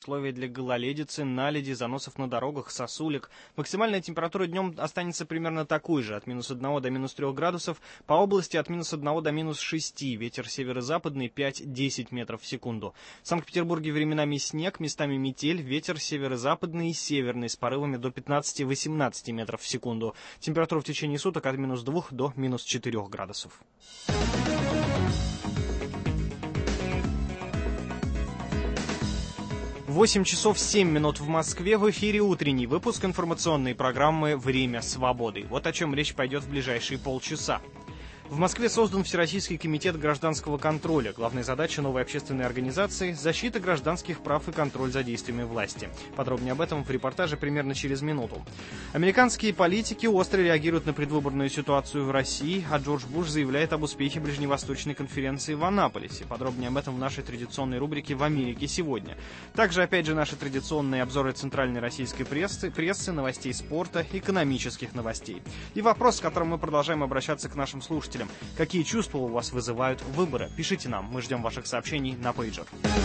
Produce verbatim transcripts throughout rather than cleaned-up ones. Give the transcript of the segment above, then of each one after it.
условия для гололедицы, наледи, заносов на дорогах, сосулек. Максимальная температура днем останется примерно такой же, от минус одного до минус трех градусов. По области от минус одного до минус шести. Ветер северо-западный пять-десять метров в секунду. В Санкт-Петербурге временами снег, местами метель, ветер северо-западный и северный с порывами до пятнадцати-восемнадцати метров в секунду. Температура в течение суток от минус двух до минус четырех градусов. восемь часов семь минут в Москве. В эфире утренний выпуск информационной программы «Время свободы». Вот о чем речь пойдет в ближайшие полчаса. В Москве создан Всероссийский комитет гражданского контроля. Главная задача новой общественной организации – защита гражданских прав и контроль за действиями власти. Подробнее об этом в репортаже примерно через минуту. Американские политики остро реагируют на предвыборную ситуацию в России, а Джордж Буш заявляет об успехе Ближневосточной конференции в Аннаполисе. Подробнее об этом в нашей традиционной рубрике «В Америке сегодня». Также, опять же, наши традиционные обзоры центральной российской прессы, прессы, новостей спорта, экономических новостей. И вопрос, с которым мы продолжаем обращаться к нашим слушателям. Какие чувства у вас вызывают выборы? Пишите нам, мы ждем ваших сообщений на пейджер.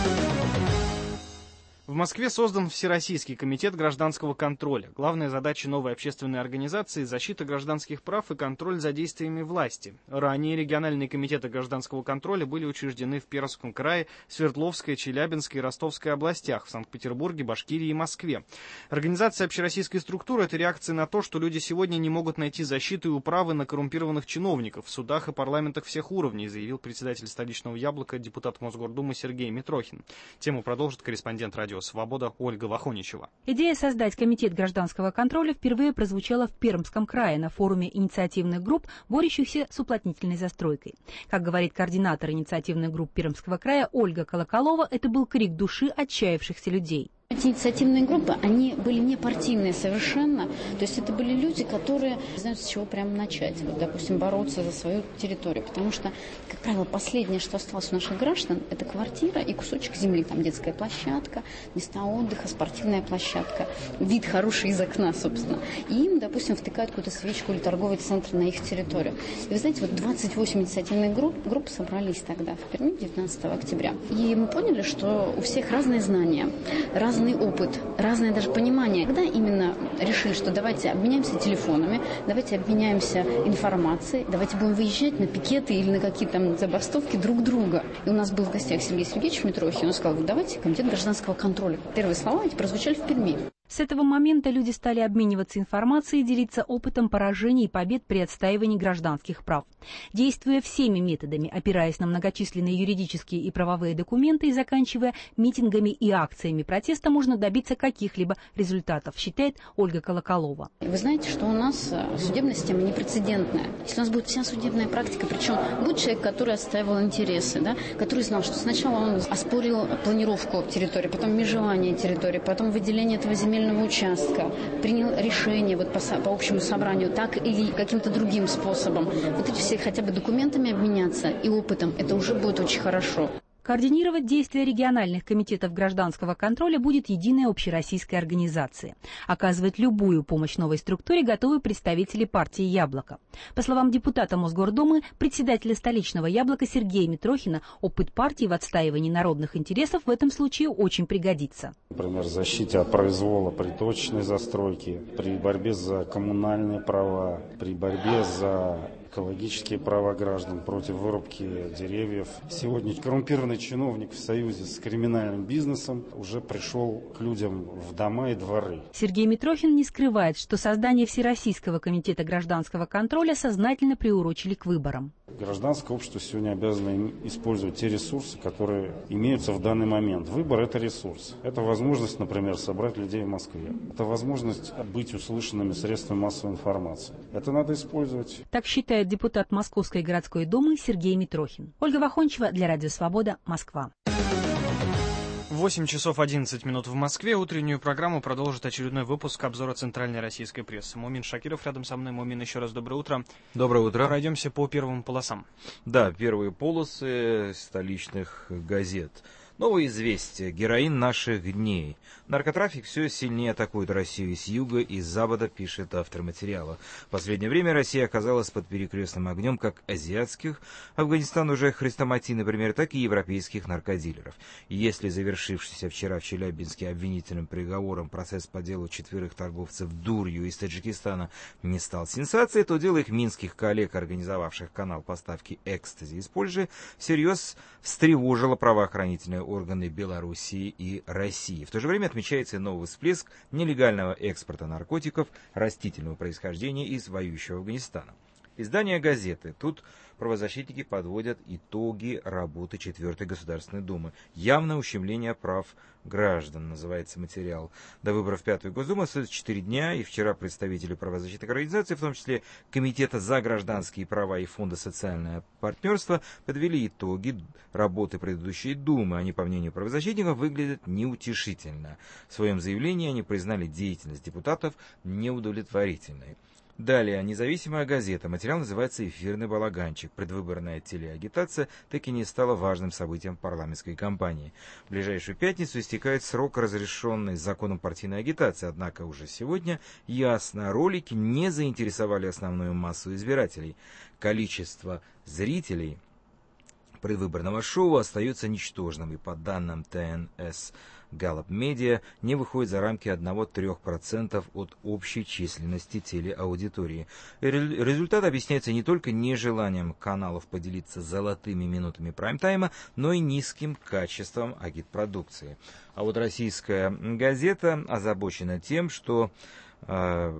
В Москве создан Всероссийский комитет гражданского контроля. Главная задача новой общественной организации – защита гражданских прав и контроль за действиями власти. Ранее региональные комитеты гражданского контроля были учреждены в Пермском крае, Свердловской, Челябинской и Ростовской областях, в Санкт-Петербурге, Башкирии и Москве. Организация общероссийской структуры – это реакция на то, что люди сегодня не могут найти защиту и управы на коррумпированных чиновников в судах и парламентах всех уровней, заявил председатель столичного «Яблока», депутат Мосгордумы Сергей Митрохин. Тему продолжит корреспондент радио «Свобода» Ольга Вахоничева. Идея создать комитет гражданского контроля впервые прозвучала в Пермском крае на форуме инициативных групп, борющихся с уплотнительной застройкой. Как говорит координатор инициативных групп Пермского края Ольга Колоколова, это был крик души отчаявшихся людей. Эти инициативные группы, они были не партийные совершенно, то есть это были люди, которые знают, с чего прямо начать, вот, допустим, бороться за свою территорию, потому что, как правило, последнее, что осталось у наших граждан, это квартира и кусочек земли, там детская площадка, места отдыха, спортивная площадка, вид хороший из окна, собственно, и им, допустим, втыкают какую-то свечку или торговый центр на их территорию. И вы знаете, вот двадцать восемь инициативных групп, групп собрались тогда в Перми девятнадцатого октября, и мы поняли, что у всех разные знания, разные разный опыт, разное даже понимание. Когда именно решили, что давайте обменяемся телефонами, давайте обменяемся информацией, давайте будем выезжать на пикеты или на какие-то там забастовки друг друга. И у нас был в гостях Сергей Сергеевич Митрохин, он сказал, давайте комитет гражданского контроля. Первые слова эти прозвучали в Перми. С этого момента люди стали обмениваться информацией и делиться опытом поражений и побед при отстаивании гражданских прав. Действуя всеми методами, опираясь на многочисленные юридические и правовые документы и заканчивая митингами и акциями протеста, можно добиться каких-либо результатов, считает Ольга Колоколова. Вы знаете, что у нас судебная система непрецедентная. Если у нас будет вся судебная практика, причем будет человек, который отстаивал интересы, да, который знал, что сначала он оспорил планировку территории, потом межевание территории, потом выделение этого земельного участка, принял решение вот по, по общему собранию, так или каким-то другим способом. Вот эти все хотя бы документами обменяться и опытом, это уже будет очень хорошо. Координировать действия региональных комитетов гражданского контроля будет единая общероссийская организация. Оказывать любую помощь новой структуре готовы представители партии «Яблоко». По словам депутата Мосгордумы, председателя столичного «Яблока» Сергея Митрохина, опыт партии в отстаивании народных интересов в этом случае очень пригодится. Например, защите от произвола при точечной застройке, при борьбе за коммунальные права, при борьбе за экологические права граждан, против вырубки деревьев. Сегодня коррумпированный чиновник в союзе с криминальным бизнесом уже пришел к людям в дома и дворы. Сергей Митрохин не скрывает, что создание Всероссийского комитета гражданского контроля сознательно приурочили к выборам. Гражданское общество сегодня обязано использовать те ресурсы, которые имеются в данный момент. Выбор – это ресурс. Это возможность, например, собрать людей в Москве. Это возможность быть услышанными средствами массовой информации. Это надо использовать. Так считает депутат Московской городской думы Сергей Митрохин. Ольга Вахоничева для Радио Свобода, Москва. восемь часов одиннадцать минут в Москве. Утреннюю программу продолжит очередной выпуск обзора центральной российской прессы. Мумин Шакиров рядом со мной. Мумин, еще раз доброе утро. Доброе утро. Пройдемся по первым полосам. Да, первые полосы столичных газет. Новое известие. Героин наших дней. Наркотрафик все сильнее атакует Россию с юга и с запада, пишет автор материала. В последнее время Россия оказалась под перекрестным огнем как азиатских, Афганистан уже хрестоматий, например, так и европейских наркодилеров. И если завершившийся вчера в Челябинске обвинительным приговором процесс по делу четверых торговцев дурью из Таджикистана не стал сенсацией, то дело их минских коллег, организовавших канал поставки экстази из Польши, всерьез встревожило правоохранительные органы Белоруссии и России. В то же время отмечается и новый всплеск нелегального экспорта наркотиков растительного происхождения из воюющего Афганистана. Издание газеты. Тут правозащитники подводят итоги работы четвертой Государственной Думы. Явное ущемление прав граждан, называется материал. До выборов пятой Госдумы остается четыре дня, и вчера представители правозащитных организаций, в том числе Комитета за гражданские права и Фонда социальное партнерство, подвели итоги работы предыдущей Думы. Они, по мнению правозащитников, выглядят неутешительно. В своем заявлении они признали деятельность депутатов неудовлетворительной. Далее, независимая газета. Материал называется «Эфирный балаганчик». Предвыборная телеагитация так и не стала важным событием парламентской кампании. В ближайшую пятницу истекает срок разрешенной законом партийной агитации, однако уже сегодня ясно, ролики не заинтересовали основную массу избирателей. Количество зрителей предвыборного шоу остается ничтожным, и по данным ТНС Gallup Media не выходит за рамки одного-трёх процентов от общей численности телеаудитории. Результат объясняется не только нежеланием каналов поделиться золотыми минутами прайм-тайма, но и низким качеством агитпродукции. А вот российская газета озабочена тем, что э,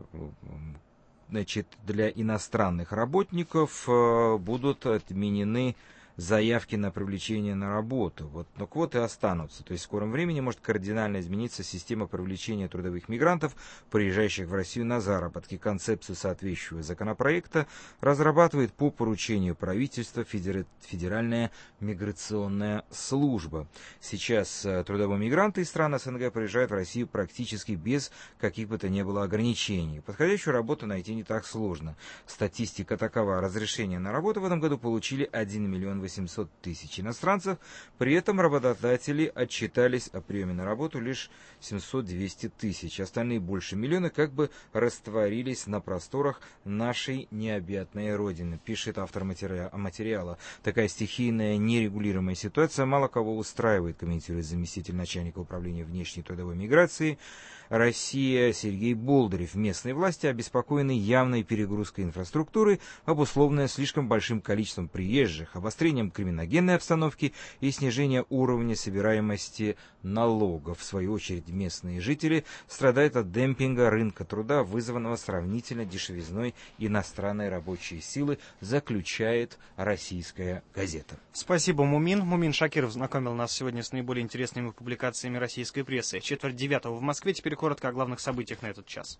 значит, для иностранных работников э, будут отменены заявки на привлечение на работу. Вот, но квоты останутся. То есть в скором времени может кардинально измениться система привлечения трудовых мигрантов, приезжающих в Россию на заработки. Концепцию соответствующего законопроекта разрабатывает по поручению правительства Федеральная миграционная служба. Сейчас трудовые мигранты из стран СНГ приезжают в Россию практически без каких бы то ни было ограничений. Подходящую работу найти не так сложно. Статистика такова. Разрешение на работу в этом году получили один миллион восемьсот тысяч иностранцев. При этом работодатели отчитались о приеме на работу лишь семьсот-двести тысяч. Остальные больше миллиона как бы растворились на просторах нашей необъятной родины, пишет автор материала. Такая стихийная, нерегулируемая ситуация мало кого устраивает, комментирует заместитель начальника управления внешней трудовой миграции России Сергей Болдырев. Местные власти обеспокоены явной перегрузкой инфраструктуры, обусловленной слишком большим количеством приезжих, обострением криминогенной обстановки и снижением уровня собираемости налогов. В свою очередь, местные жители страдают от демпинга рынка труда, вызванного сравнительно дешевизной иностранной рабочей силы, заключает российская газета. Спасибо, Мумин. Мумин Шакиров знакомил нас сегодня с наиболее интересными публикациями российской прессы. Четверть девятого в Москве. Теперь коротко о главных событиях на этот час.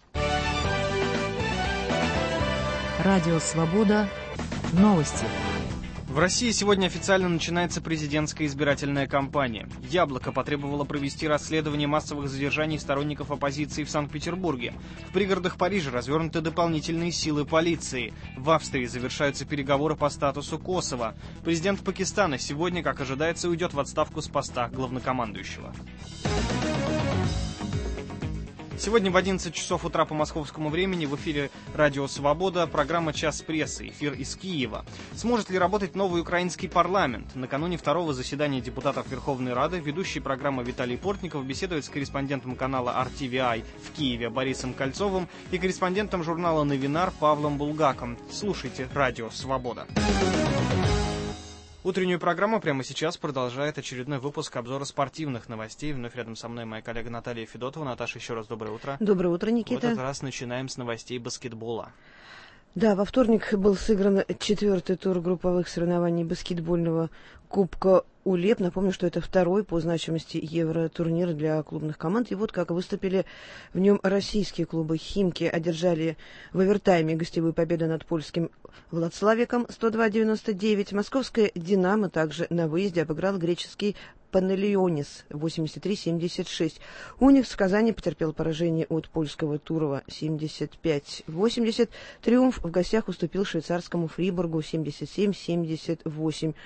Радио «Свобода». Новости. В России сегодня официально начинается президентская избирательная кампания. «Яблоко» потребовало провести расследование массовых задержаний сторонников оппозиции в Санкт-Петербурге. В пригородах Парижа развернуты дополнительные силы полиции. В Австрии завершаются переговоры по статусу Косово. Президент Пакистана сегодня, как ожидается, уйдет в отставку с поста главнокомандующего. Сегодня в одиннадцать часов утра по московскому времени в эфире «Радио Свобода» программа «Час прессы», эфир из Киева. Сможет ли работать новый украинский парламент? Накануне второго заседания депутатов Верховной Рады ведущий программы Виталий Портников беседует с корреспондентом канала ар ти ви ай в Киеве Борисом Кольцовым и корреспондентом журнала «Новинар» Павлом Булгаком. Слушайте «Радио Свобода». Утреннюю программу прямо сейчас продолжает очередной выпуск обзора спортивных новостей. Вновь рядом со мной моя коллега Наталья Федотова. Наташа, еще раз доброе утро. Доброе утро, Никита. В этот раз начинаем с новостей баскетбола. Да, во вторник был сыгран четвертый тур групповых соревнований баскетбольного Кубка УЛЕП. Напомню, что это второй по значимости евротурнир для клубных команд. И вот как выступили в нем российские клубы. «Химки» одержали в овертайме гостевую победу над польским «Владславиком» сто два девяносто девять. Московская «Динамо» также на выезде обыграл греческий «Панелионис» восемьдесят три семьдесят шесть. «Уникс» в Казани потерпел поражение от польского «Турова» семьдесят пять восемьдесят. «Триумф» в гостях уступил швейцарскому «Фрибургу» семьдесят семь семьдесят восемь.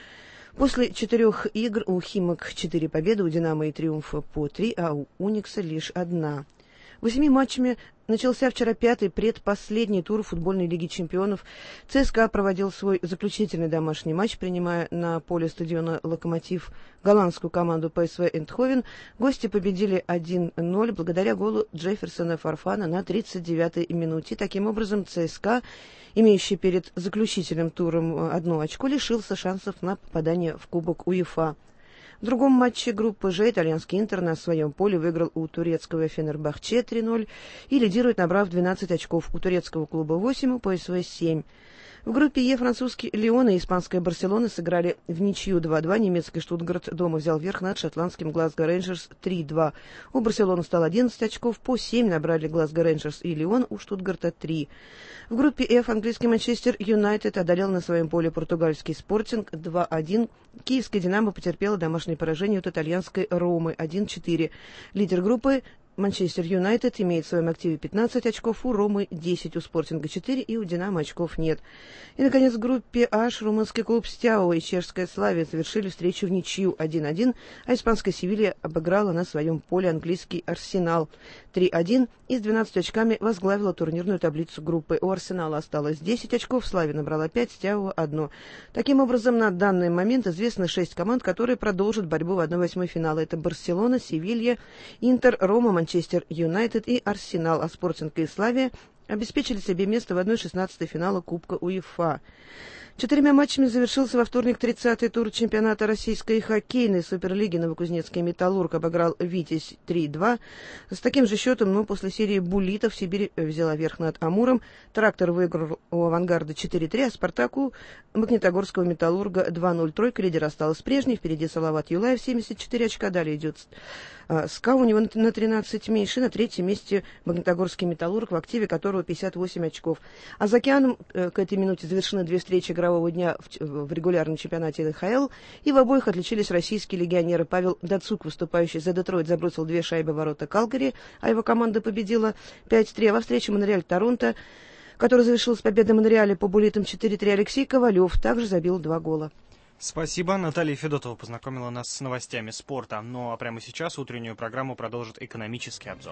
После четырех игр у «Химок» четыре победы, у «Динамо» и «Триумфа» по три, а у «Уникса» лишь одна. Восьми матчами начался вчера пятый предпоследний тур футбольной лиги чемпионов. ЦСКА проводил свой заключительный домашний матч, принимая на поле стадиона «Локомотив» голландскую команду пэ эс вэ Эйндховен. Гости победили один ноль благодаря голу Джефферсона Фарфана на тридцать девятой минуте. Таким образом, ЦСКА, имеющий перед заключительным туром одно очко, лишился шансов на попадание в Кубок УЕФА. В другом матче группы «Ж» итальянский «Интер» на своем поле выиграл у турецкого «Фенербахче» три ноль и лидирует, набрав двенадцать очков. У турецкого клуба восемь, у пэ эс вэ семь. В группе Е французский «Лион» и испанская «Барселона» сыграли в ничью два-два. Немецкий «Штутгарт» дома взял верх над шотландским «Глазго Рейнджерс» три два. У «Барселоны» стало одиннадцать очков, по семь набрали «Глазго Рейнджерс» и «Лион», у «Штутгарта» три. В группе F английский «Манчестер Юнайтед» одолел на своем поле португальский «Спортинг» два один. Киевская «Динамо» потерпела домашнее поражение от итальянской «Ромы» один четыре. Лидер группы Манчестер Юнайтед имеет в своем активе пятнадцать очков, у Ромы десять, у Спортинга четыре и у Динамо очков нет. И, наконец, в группе H румынский клуб Стяо и чешская Славия завершили встречу в ничью один один, а испанская Севилья обыграла на своем поле английский Арсенал три один и с двенадцатью очками возглавила турнирную таблицу группы. У Арсенала осталось десять очков, Славия набрала пять, Стяо одно. Таким образом, на данный момент известно шесть команд, которые продолжат борьбу в одной восьмой финала. Это Барселона, Севилья, Интер, Рома, Манчестер Юнайтед и Арсенал, а Спортинг и Славия обеспечили себе место в одной шестнадцатой финала Кубка УЕФА. Четырьмя матчами завершился во вторник тридцатый тур чемпионата российской хоккейной суперлиги. Новокузнецкий «Металлург» обыграл «Витязь» три два. С таким же счетом, но после серии буллитов Сибирь взяла верх над Амуром. «Трактор» выиграл у «Авангарда» четыре три, а «Спартак» у Магнитогорского «Металлурга» два ноль. Тройка лидер осталась прежней. Впереди Салават Юлаев, семьдесят четыре очка. Далее идет СКА, у него на тринадцать меньше. На третьем месте Магнитогорский «Металлург», в активе которого пятьдесят восемь очков. А за океаном к этой минуте завершены две встречи игрового дня в, в регулярном чемпионате эн ха эл, и в обоих отличились российские легионеры. Павел Дацук, выступающий за Детройт, забросил две шайбы в ворота Калгари, а его команда победила пять три. А во встрече Монреаль-Торонто, которая завершилась победой Монреаля по буллитам четыре три, Алексей Ковалев также забил два гола. Спасибо. Наталья Федотова познакомила нас с новостями спорта. Ну а прямо сейчас утреннюю программу продолжит экономический обзор.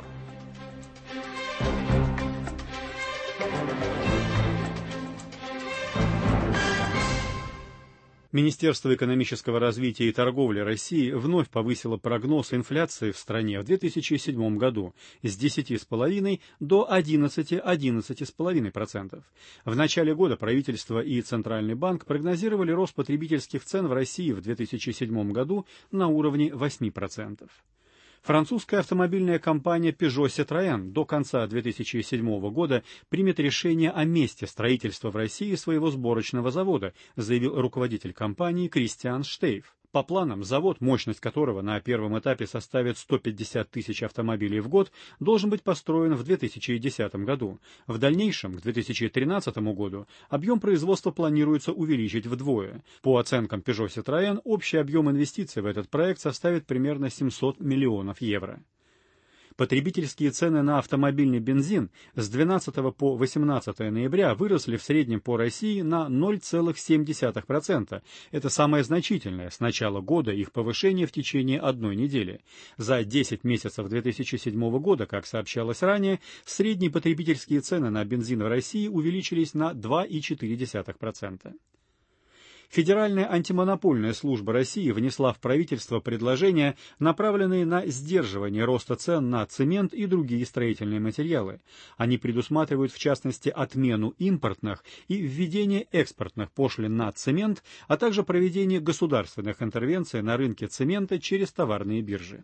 Министерство экономического развития и торговли России вновь повысило прогноз инфляции в стране в две тысячи седьмом году с десяти целых пяти десятых до одиннадцати-одиннадцати целых пяти десятых процента. В начале года правительство и Центральный банк прогнозировали рост потребительских цен в России в две тысячи седьмом году на уровне восьми процентов. Французская автомобильная компания Peugeot Citroën до конца две тысячи седьмого года примет решение о месте строительства в России своего сборочного завода, заявил руководитель компании Кристиан Штейф. По планам, завод, мощность которого на первом этапе составит сто пятьдесят тысяч автомобилей в год, должен быть построен в две тысячи десятом году. В дальнейшем, к две тысячи тринадцатому году, объем производства планируется увеличить вдвое. По оценкам Peugeot Citroën, общий объем инвестиций в этот проект составит примерно семьсот миллионов евро. Потребительские цены на автомобильный бензин с двенадцатого по восемнадцатое ноября выросли в среднем по России на ноль целых семь десятых процента. Это самое значительное с начала года их повышение в течение одной недели. За десять месяцев две тысячи седьмого года, как сообщалось ранее, средние потребительские цены на бензин в России увеличились на два целых четыре десятых процента. Федеральная антимонопольная служба России внесла в правительство предложения, направленные на сдерживание роста цен на цемент и другие строительные материалы. Они предусматривают, в частности, отмену импортных и введение экспортных пошлин на цемент, а также проведение государственных интервенций на рынке цемента через товарные биржи.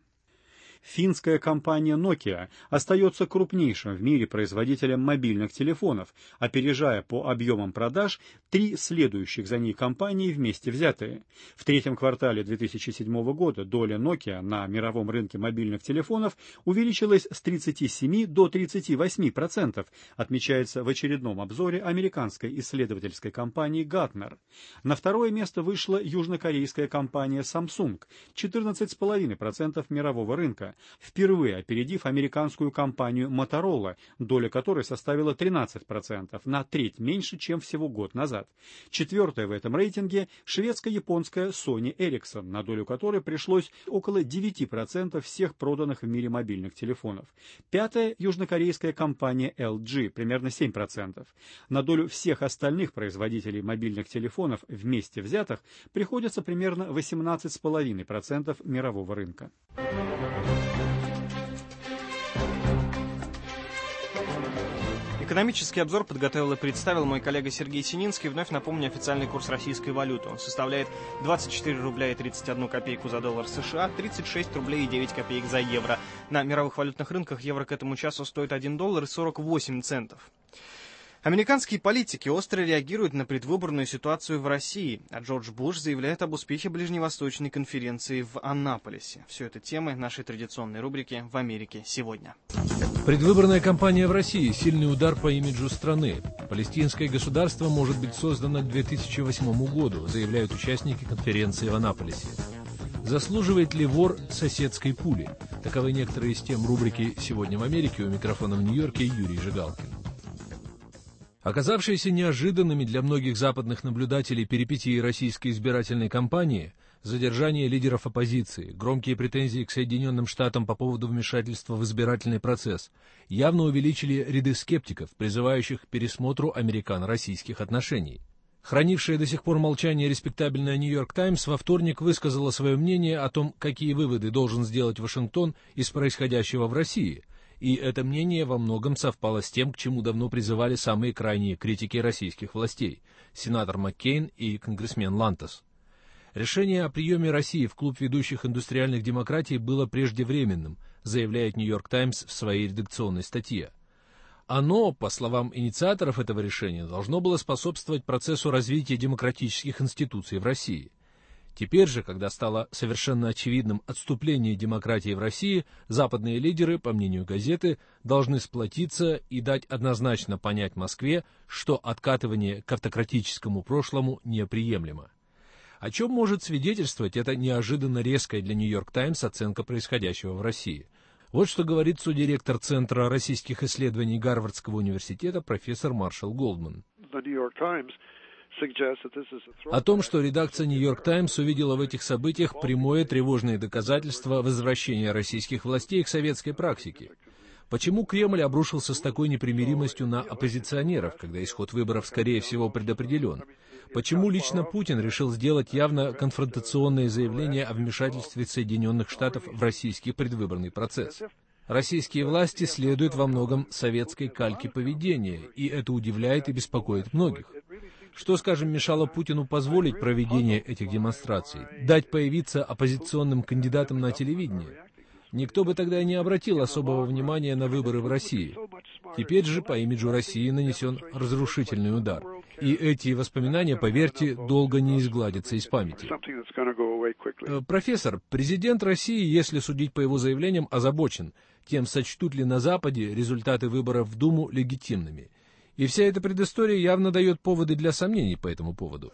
Финская компания Nokia остается крупнейшим в мире производителем мобильных телефонов, опережая по объемам продаж три следующих за ней компании вместе взятые. В третьем квартале две тысячи седьмого года доля Nokia на мировом рынке мобильных телефонов увеличилась с тридцати семи до тридцати восьми процентов, отмечается в очередном обзоре американской исследовательской компании Gartner. На второе место вышла южнокорейская компания Samsung – четырнадцать целых пять десятых процента мирового рынка. года, впервые опередив американскую компанию Motorola, доля которой составила тринадцать процентов, на треть меньше, чем всего год назад. Четвертая в этом рейтинге – шведско-японская Sony Ericsson, на долю которой пришлось около девять процентов всех проданных в мире мобильных телефонов. Пятая – южнокорейская компания эл джи, примерно семь процентов. На долю всех остальных производителей мобильных телефонов вместе взятых приходится примерно восемнадцать целых пять десятых процента мирового рынка. Экономический обзор подготовил и представил мой коллега Сергей Сининский. Вновь напомню официальный курс российской валюты. Он составляет двадцать четыре рубля и тридцать одну копейку за доллар США, тридцать шесть рублей и девять копеек за евро. На мировых валютных рынках евро к этому часу стоит один доллар и сорок восемь центов. Американские политики остро реагируют на предвыборную ситуацию в России, а Джордж Буш заявляет об успехе ближневосточной конференции в Аннаполисе. Все это темы нашей традиционной рубрики «В Америке сегодня». Предвыборная кампания в России – сильный удар по имиджу страны. Палестинское государство может быть создано к две тысячи восьмому году, заявляют участники конференции в Аннаполисе. Заслуживает ли вор соседской пули? Таковы некоторые из тем рубрики «Сегодня в Америке». У микрофона в Нью-Йорке Юрий Жигалкин. Оказавшиеся неожиданными для многих западных наблюдателей перипетии российской избирательной кампании, задержание лидеров оппозиции, громкие претензии к Соединенным Штатам по поводу вмешательства в избирательный процесс явно увеличили ряды скептиков, призывающих к пересмотру американо-российских отношений. Хранившая до сих пор молчание респектабельная «Нью-Йорк Таймс» во вторник высказала свое мнение о том, какие выводы должен сделать Вашингтон из происходящего в России. И это мнение во многом совпало с тем, к чему давно призывали самые крайние критики российских властей – сенатор Маккейн и конгрессмен Лантос. Решение о приеме России в клуб ведущих индустриальных демократий было преждевременным, заявляет «Нью-Йорк Таймс» в своей редакционной статье. Оно, по словам инициаторов этого решения, должно было способствовать процессу развития демократических институций в России. Теперь же, когда стало совершенно очевидным отступление демократии в России, западные лидеры, по мнению газеты, должны сплотиться и дать однозначно понять Москве, что откатывание к автократическому прошлому неприемлемо. О чем может свидетельствовать эта неожиданно резкая для «Нью-Йорк Таймс» оценка происходящего в России? Вот что говорит содиректор Центра российских исследований Гарвардского университета профессор Маршал Голдман. О том, что редакция «Нью-Йорк Таймс» увидела в этих событиях прямое тревожное доказательство возвращения российских властей к советской практике. Почему Кремль обрушился с такой непримиримостью на оппозиционеров, когда исход выборов, скорее всего, предопределен? Почему лично Путин решил сделать явно конфронтационное заявление о вмешательстве Соединенных Штатов в российский предвыборный процесс? Российские власти следуют во многом советской кальке поведения, и это удивляет и беспокоит многих. Что, скажем, мешало Путину позволить проведение этих демонстраций, дать появиться оппозиционным кандидатам на телевидении? Никто бы тогда и не обратил особого внимания на выборы в России. Теперь же по имиджу России нанесен разрушительный удар. И эти воспоминания, поверьте, долго не изгладятся из памяти. Профессор, президент России, если судить по его заявлениям, озабочен тем, сочтут ли на Западе результаты выборов в Думу легитимными. И вся эта предыстория явно дает поводы для сомнений по этому поводу.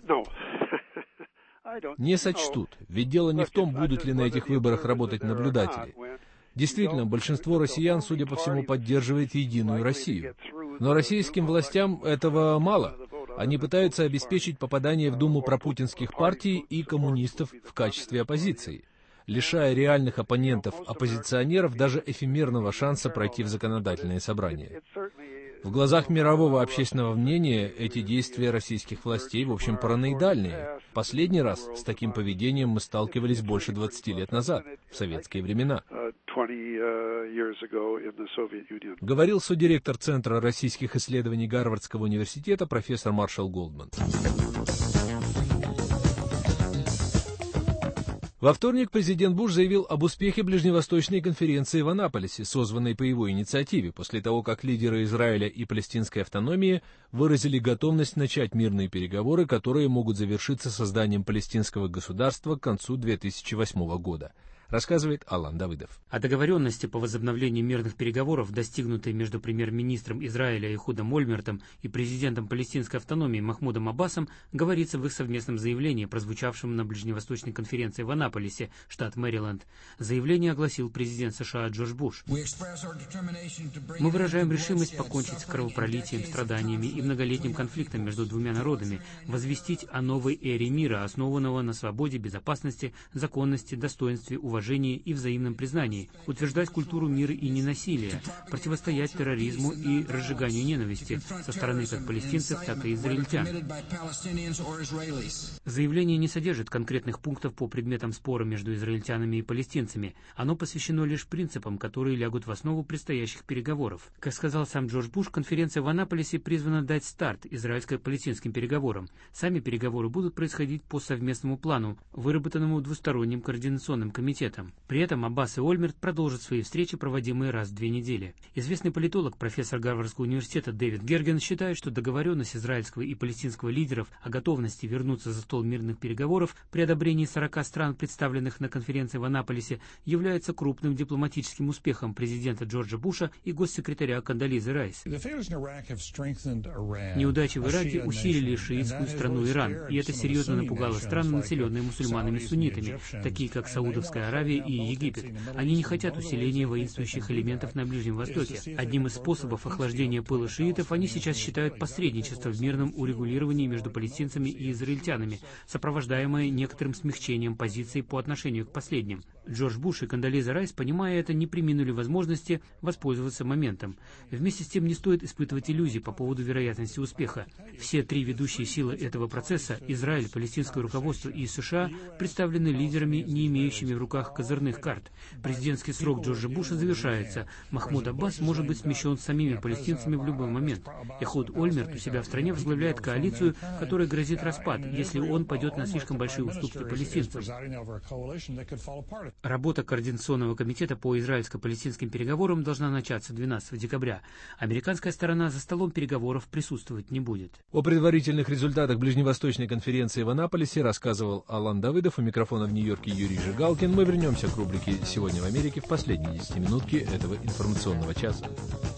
Не сочтут, ведь дело не в том, будут ли на этих выборах работать наблюдатели. Действительно, большинство россиян, судя по всему, поддерживает единую Россию. Но российским властям этого мало. Они пытаются обеспечить попадание в Думу пропутинских партий и коммунистов в качестве оппозиции, лишая реальных оппонентов, оппозиционеров, даже эфемерного шанса пройти в законодательное собрание. В глазах мирового общественного мнения эти действия российских властей, в общем, параноидальные. Последний раз с таким поведением мы сталкивались больше двадцати лет назад, в советские времена. Говорил содиректор Центра российских исследований Гарвардского университета профессор Маршал Голдман. Во вторник президент Буш заявил об успехе ближневосточной конференции в Аннаполисе, созванной по его инициативе, после того, как лидеры Израиля и палестинской автономии выразили готовность начать мирные переговоры, которые могут завершиться созданием палестинского государства к концу две тысячи восьмого года. рассказывает Алан Давыдов. О договоренности по возобновлению мирных переговоров, достигнутой между премьер-министром Израиля Эхудом Ольмертом и президентом палестинской автономии Махмудом Аббасом, говорится в их совместном заявлении, прозвучавшем на ближневосточной конференции в Аннаполисе, штат Мэриленд. Заявление огласил президент США Джордж Буш. Мы выражаем решимость покончить с кровопролитием, страданиями и многолетним конфликтом между двумя народами, возвестить о новой эре мира, основанного на свободе, безопасности, законности, достоинстве, уважении и взаимном признании, утверждать культуру мира и ненасилия, противостоять терроризму и разжиганию ненависти со стороны как палестинцев, так и израильтян. Заявление не содержит конкретных пунктов по предметам спора между израильтянами и палестинцами. Оно посвящено лишь принципам, которые лягут в основу предстоящих переговоров. Как сказал сам Джордж Буш, конференция в Аннаполисе призвана дать старт израильско-палестинским переговорам. Сами переговоры будут происходить по совместному плану, выработанному двусторонним координационным комитетом. При этом Аббас и Ольмерт продолжат свои встречи, проводимые раз в две недели. Известный политолог, профессор Гарвардского университета Дэвид Герген считает, что договоренность израильского и палестинского лидеров о готовности вернуться за стол мирных переговоров при одобрении сорока стран, представленных на конференции в Аннаполисе, является крупным дипломатическим успехом президента Джорджа Буша и госсекретаря Кондолизы Райс. Неудачи в Ираке усилили шиитскую страну Иран, и это серьезно напугало страны, населенные мусульманами-суннитами, такие как Саудовская Аравия и Египет. Они не хотят усиления воинствующих элементов на Ближнем Востоке. Одним из способов охлаждения пыла шиитов они сейчас считают посредничество в мирном урегулировании между палестинцами и израильтянами, сопровождаемое некоторым смягчением позиций по отношению к последним. Джордж Буш и Кондолиза Райс, понимая это, не преминули возможности воспользоваться моментом. Вместе с тем не стоит испытывать иллюзий по поводу вероятности успеха. Все три ведущие силы этого процесса – Израиль, палестинское руководство и США – представлены лидерами, не имеющими в руках козырных карт. Президентский срок Джорджа Буша завершается. Махмуд Аббас может быть смещен самими палестинцами в любой момент. Эхуд Ольмерт у себя в стране возглавляет коалицию, которая грозит распад, если он пойдет на слишком большие уступки палестинцам. Работа Координационного комитета по израильско-палестинским переговорам должна начаться двенадцатого декабря. Американская сторона за столом переговоров присутствовать не будет. О предварительных результатах ближневосточной конференции в Аннаполисе рассказывал Алан Давыдов. У микрофона в Нью-Йорке Юрий Жигалкин. Мы вернемся к рубрике «Сегодня в Америке» в последней десятиминутке этого информационного часа.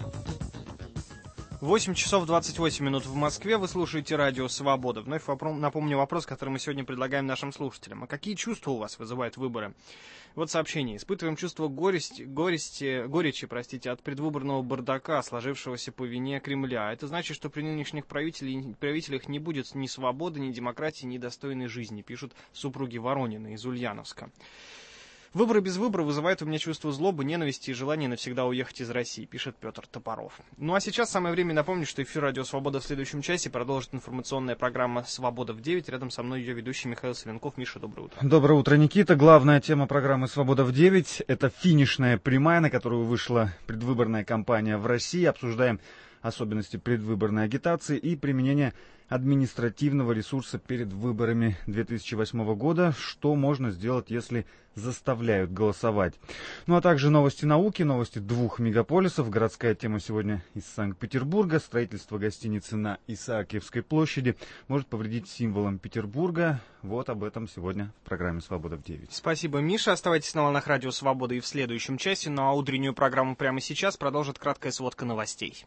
восемь часов двадцать восемь минут в Москве. Вы слушаете радио «Свобода». Вновь напомню вопрос, который мы сегодня предлагаем нашим слушателям. А какие чувства у вас вызывают выборы? Вот сообщение. Испытываем чувство горести, горести, горечи простите, от предвыборного бардака, сложившегося по вине Кремля. Это значит, что при нынешних правителей, правителях не будет ни свободы, ни демократии, ни достойной жизни, пишут супруги Воронина из Ульяновска. Выборы без выбора вызывают у меня чувство злобы, ненависти и желание навсегда уехать из России, пишет Петр Топоров. Ну а сейчас самое время напомнить, что эфир «Радио Свобода» в следующем часе продолжит информационная программа «Свобода в девять». Рядом со мной ее ведущий Михаил Савенков. Миша, доброе утро. Доброе утро, Никита. Главная тема программы «Свобода в девять» — это финишная прямая, на которую вышла предвыборная кампания в России. Обсуждаем особенности предвыборной агитации и применение административного ресурса перед выборами две тысячи восьмого года, что можно сделать, если заставляют голосовать. Ну а также новости науки, новости двух мегаполисов. Городская тема сегодня из Санкт-Петербурга. Строительство гостиницы на Исаакиевской площади может повредить символам Петербурга. Вот об этом сегодня в программе «Свобода в девять». Спасибо, Миша. Оставайтесь на волнах радио «Свобода» и в следующем часе. Ну а утреннюю программу прямо сейчас продолжит краткая сводка новостей.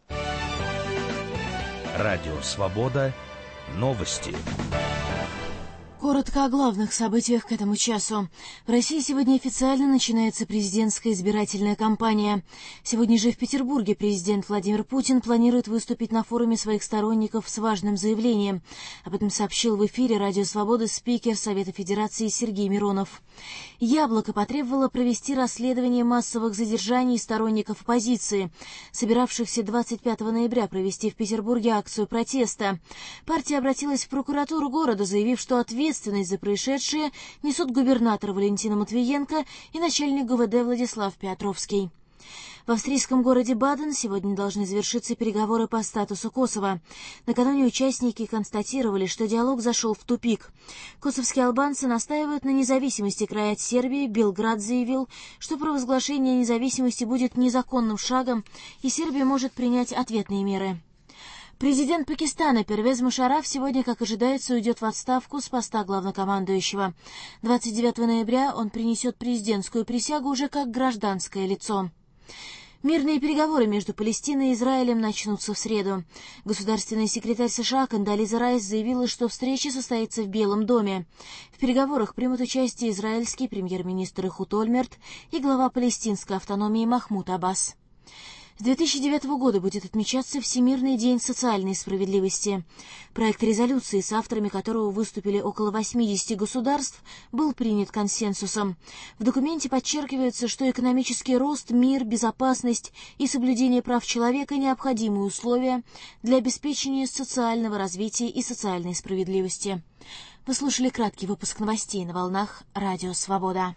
Радио «Свобода». Новости. Коротко о главных событиях к этому часу. В России сегодня официально начинается президентская избирательная кампания. Сегодня же в Петербурге президент Владимир Путин планирует выступить на форуме своих сторонников с важным заявлением. Об этом сообщил в эфире «Радио Свобода» спикер Совета Федерации Сергей Миронов. «Яблоко» потребовало провести расследование массовых задержаний сторонников оппозиции, собиравшихся двадцать пятого ноября провести в Петербурге акцию протеста. Партия обратилась в прокуратуру города, заявив, что ответственность Ответственность за происшедшее несут губернатор Валентина Матвиенко и начальник ГУВД Владислав Петровский. В австрийском городе Баден сегодня должны завершиться переговоры по статусу Косово. Накануне участники констатировали, что диалог зашел в тупик. Косовские албанцы настаивают на независимости края от Сербии. Белград заявил, что провозглашение независимости будет незаконным шагом, и Сербия может принять ответные меры. Президент Пакистана Первез Мушарраф сегодня, как ожидается, уйдет в отставку с поста главнокомандующего. двадцать девятого ноября он принесет президентскую присягу уже как гражданское лицо. Мирные переговоры между Палестиной и Израилем начнутся в среду. Государственный секретарь США Кондолиза Райс заявила, что встреча состоится в Белом доме. В переговорах примут участие израильский премьер-министр Эхуд Ольмерт и глава палестинской автономии Махмуд Аббас. С две тысячи девятого года будет отмечаться Всемирный день социальной справедливости. Проект резолюции, с авторами которого выступили около восьмидесяти государств, был принят консенсусом. В документе подчеркивается, что экономический рост, мир, безопасность и соблюдение прав человека – необходимые условия для обеспечения социального развития и социальной справедливости. Вы слушали краткий выпуск новостей на волнах Радио Свобода.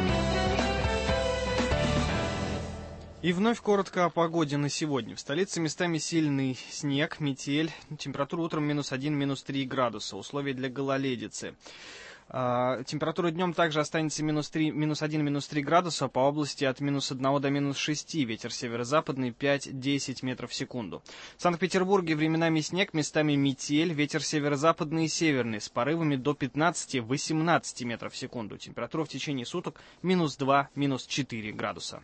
И вновь коротко о погоде на сегодня. В столице местами сильный снег, метель, температура утром минус один, минус три градуса, условия для гололедицы. А, температура днем также останется минус три, минус один, минус три градуса, по области от минус одного до минус шести, ветер северо-западный пять-десять метров в секунду. В Санкт-Петербурге временами снег, местами метель, ветер северо-западный и северный, с порывами до пятнадцати-восемнадцати метров в секунду. Температура в течение суток минус два, минус четыре градуса.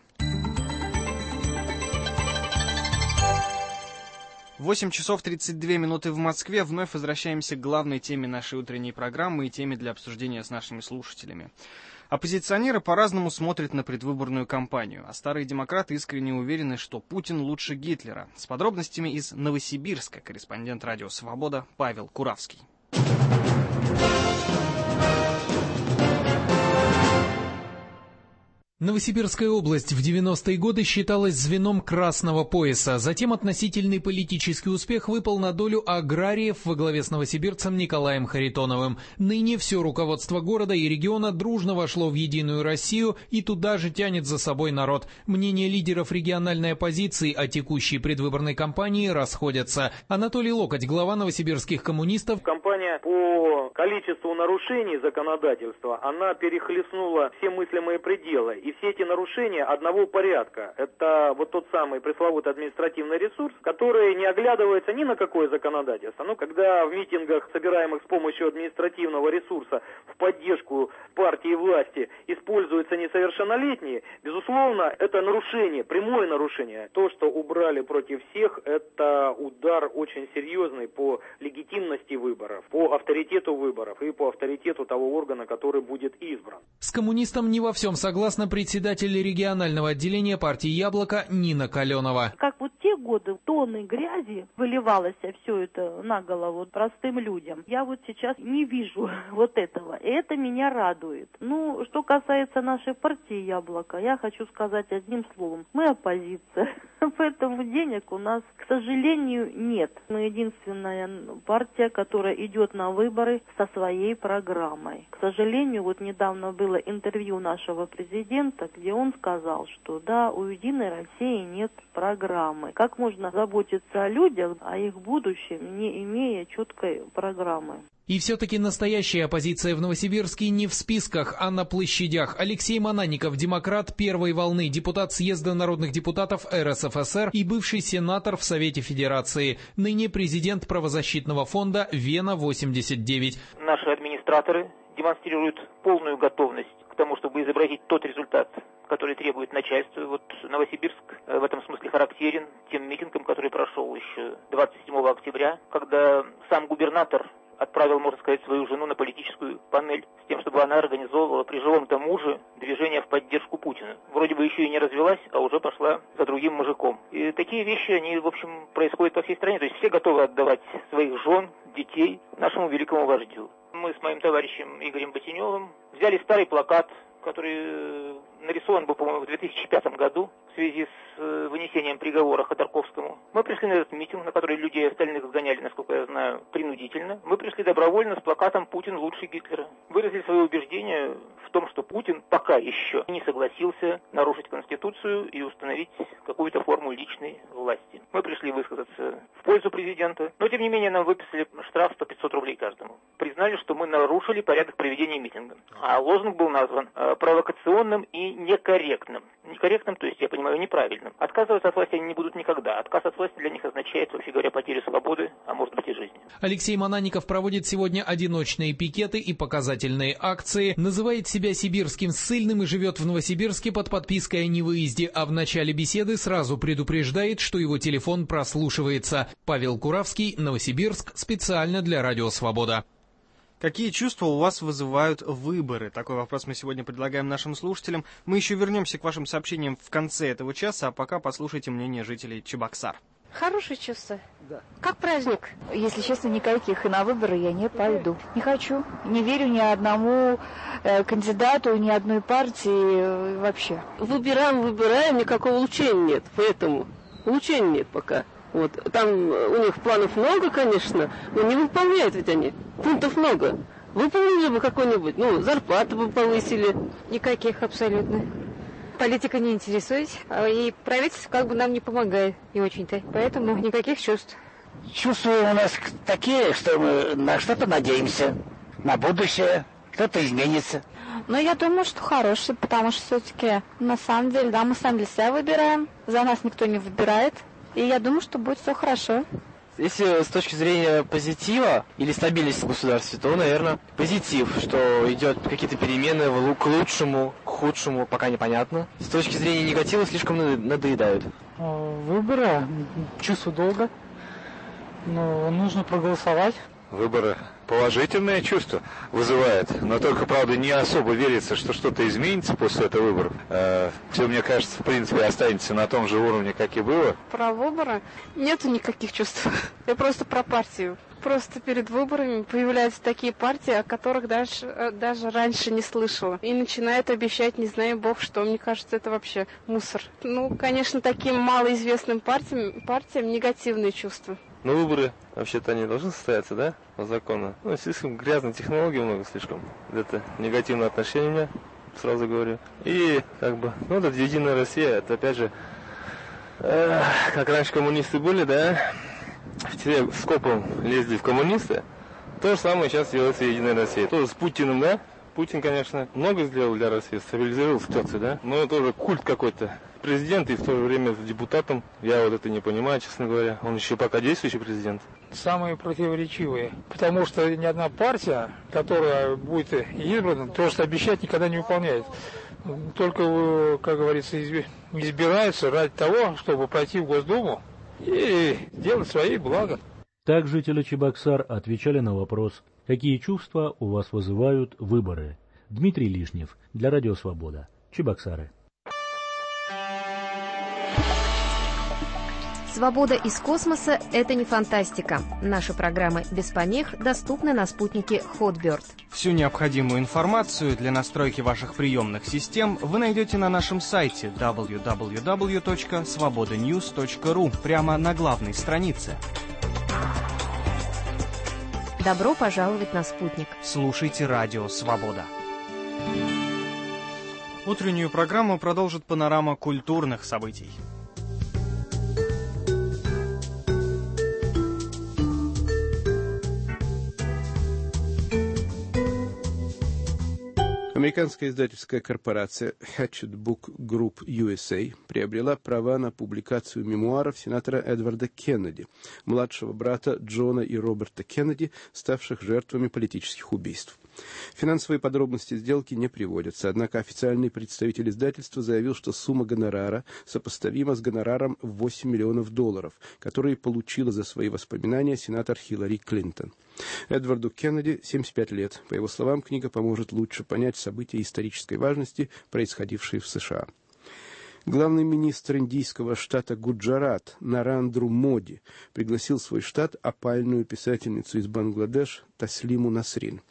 восемь часов тридцать две минуты в Москве. Вновь возвращаемся к главной теме нашей утренней программы и теме для обсуждения с нашими слушателями. Оппозиционеры по-разному смотрят на предвыборную кампанию, а старые демократы искренне уверены, что Путин лучше Гитлера. С подробностями из Новосибирска корреспондент Радио Свобода Павел Куравский. Новосибирская область в девяностые годы считалась звеном красного пояса. Затем относительный политический успех выпал на долю аграриев во главе с новосибирцем Николаем Харитоновым. Ныне все руководство города и региона дружно вошло в единую Россию и туда же тянет за собой народ. Мнения лидеров региональной оппозиции о текущей предвыборной кампании расходятся. Анатолий Локоть, глава новосибирских коммунистов. Кампания по количеству нарушений законодательства, она перехлестнула все мыслимые пределы. И все эти нарушения одного порядка. Это вот тот самый пресловутый административный ресурс, который не оглядывается ни на какое законодательство. Но когда в митингах, собираемых с помощью административного ресурса в поддержку партии власти, используются несовершеннолетние, безусловно, это нарушение, прямое нарушение. То, что убрали против всех, это удар очень серьезный по легитимности выборов, по авторитету выборов и по авторитету того органа, который будет избран. С коммунистом не во всем согласна председатель регионального отделения партии «Яблоко» Нина Каленова. Как вот те годы тонны грязи выливалось все это на голову простым людям. Я вот сейчас не вижу вот этого, и это меня радует. Ну, что касается нашей партии «Яблоко», я хочу сказать одним словом. Мы оппозиция, поэтому денег у нас, к сожалению, нет. Мы единственная партия, которая идет на выборы со своей программой. К сожалению, вот недавно было интервью нашего президента, где он сказал, что да, у «Единой России» нет программы. Как можно заботиться о людях, о их будущем, не имея четкой программы? И все-таки настоящая оппозиция в Новосибирске не в списках, а на площадях. Алексей Мананников, демократ первой волны, депутат съезда народных депутатов эр эс эф эс эр и бывший сенатор в Совете Федерации. Ныне президент правозащитного фонда «Вена восемьдесят девять». Наши администраторы демонстрируют полную готовность к тому, чтобы изобразить тот результат, который требует начальства. Вот Новосибирск в этом смысле характерен тем митингом, который прошел еще двадцать седьмого октября, когда сам губернатор отправил, можно сказать, свою жену на политическую панель с тем, чтобы она организовывала при живом-то муже движение в поддержку Путина. Вроде бы еще и не развелась, а уже пошла за другим мужиком. И такие вещи, они, в общем, происходят по всей стране. То есть все готовы отдавать своих жен, детей нашему великому вождю. Мы с моим товарищем Игорем Ботиневым взяли старый плакат, который нарисован был, по-моему, в две тысячи пятом году в связи с вынесением приговора Ходорковскому. Мы пришли на этот митинг, на который людей остальных сгоняли, насколько я знаю, принудительно. Мы пришли добровольно с плакатом «Путин лучше Гитлера». Выразили свое убеждение в том, что Путин пока еще не согласился нарушить Конституцию и установить, как какую-то форму личной власти. Мы пришли высказаться в пользу президента, но тем не менее нам выписали штраф сто пятьсот рублей каждому. Признали, что мы нарушили порядок проведения митинга. А лозунг был назван э, провокационным и некорректным. Некорректным, то есть, я понимаю, неправильным. Отказываться от власти они не будут никогда. Отказ от власти для них означает, вообще говоря, потерю свободы, а может быть и жизни. Алексей Мананников проводит сегодня одиночные пикеты и показательные акции, называет себя сибирским ссыльным и живет в Новосибирске под подпиской о невыезде, а в начале беседы сразу предупреждает, что его телефон прослушивается. Павел Куравский, Новосибирск, специально для Радио Свобода. Какие чувства у вас вызывают выборы? Такой вопрос мы сегодня предлагаем нашим слушателям. Мы еще вернемся к вашим сообщениям в конце этого часа, а пока послушайте мнение жителей Чебоксар. Хорошее чувство. Да. Как праздник. Если честно, никаких. И на выборы я не пойду. Не хочу. Не верю ни одному э, кандидату, ни одной партии э, вообще. Выбираем, выбираем, никакого улучшения нет. Поэтому улучшения нет пока. Вот. Там у них планов много, конечно, но не выполняют ведь они. Пунктов много. Выполнили бы какой-нибудь, ну, зарплату бы повысили. Никаких абсолютно. Политика не интересует, и правительство как бы нам не помогает, не очень-то. Поэтому никаких чувств. Чувства у нас такие, что мы на что-то надеемся, на будущее, что-то изменится. Но я думаю, что хороший, потому что все-таки на самом деле, да, мы сами для себя выбираем, за нас никто не выбирает, и я думаю, что будет все хорошо. Если с точки зрения позитива или стабильности в государстве, то, наверное, позитив, что идет какие-то перемены к лучшему, к худшему, пока непонятно. С точки зрения негатива слишком надоедают. Выборы, чувство долга, но нужно проголосовать. Выборы положительное чувство вызывает, но только, правда, не особо верится, что что-то изменится после этого выбора. Э, все, мне кажется, в принципе, останется на том же уровне, как и было. Про выборы нету никаких чувств. Я просто про партию. Просто перед выборами появляются такие партии, о которых даже, даже раньше не слышала. И начинают обещать, не знаю бог что. Мне кажется, это вообще мусор. Ну, конечно, таким малоизвестным партиям, партиям негативные чувства. Но выборы, вообще-то, они должны состояться, да, по закону? Ну, слишком грязной технологии много, слишком. Это негативное отношение у меня, сразу говорю. И, как бы, ну, это Единая Россия, это, опять же, э, как раньше коммунисты были, да, все скопом лезли в коммунисты, то же самое сейчас делается Единая Россия. Тоже с Путиным, да? Путин, конечно, много сделал для России, стабилизировал ситуацию, да? Но это уже культ какой-то. Президент и в то же время депутатом. Я вот это не понимаю, честно говоря. Он еще пока действующий президент. Самые противоречивые. Потому что ни одна партия, которая будет избрана, то, что обещать, никогда не выполняет. Только, как говорится, избираются ради того, чтобы пройти в Госдуму и делать свои блага. Так жители Чебоксар отвечали на вопрос, какие чувства у вас вызывают выборы. Дмитрий Лишнев, для Радио Свобода, Чебоксары. Свобода из космоса – это не фантастика. Наши программы без помех доступны на спутнике Hotbird. Всю необходимую информацию для настройки ваших приемных систем вы найдете на нашем сайте дабл ю дабл ю дабл ю точка свобода ньюс точка ру прямо на главной странице. Добро пожаловать на спутник. Слушайте Радио Свобода. Утреннюю программу продолжит панорама культурных событий. Американская издательская корпорация Hatchet Book Group ю эс эй приобрела права на публикацию мемуаров сенатора Эдварда Кеннеди, младшего брата Джона и Роберта Кеннеди, ставших жертвами политических убийств. Финансовые подробности сделки не приводятся, однако официальный представитель издательства заявил, что сумма гонорара сопоставима с гонораром в восемь миллионов долларов, которые получила за свои воспоминания сенатор Хиллари Клинтон. Эдварду Кеннеди семьдесят пять лет. По его словам, книга поможет лучше понять события исторической важности, происходившие в США. Главный министр индийского штата Гуджарат Нарандру Моди пригласил в свой штат опальную писательницу из Бангладеш Таслиму Насрин.